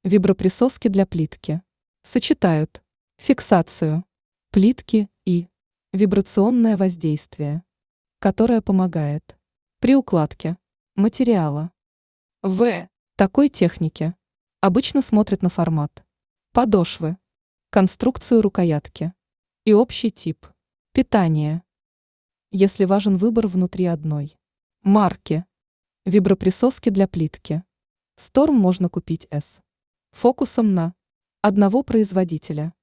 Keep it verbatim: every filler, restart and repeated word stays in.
Виброприсоски для плитки. Сочетают фиксацию плитки и вибрационное воздействие, которое помогает при укладке материала. В такой технике обычно смотрят на формат подошвы, конструкцию рукоятки и общий тип питания. Если важен выбор внутри одной марки виброприсоски для плитки, Storm можно купить с фокусом на одного производителя.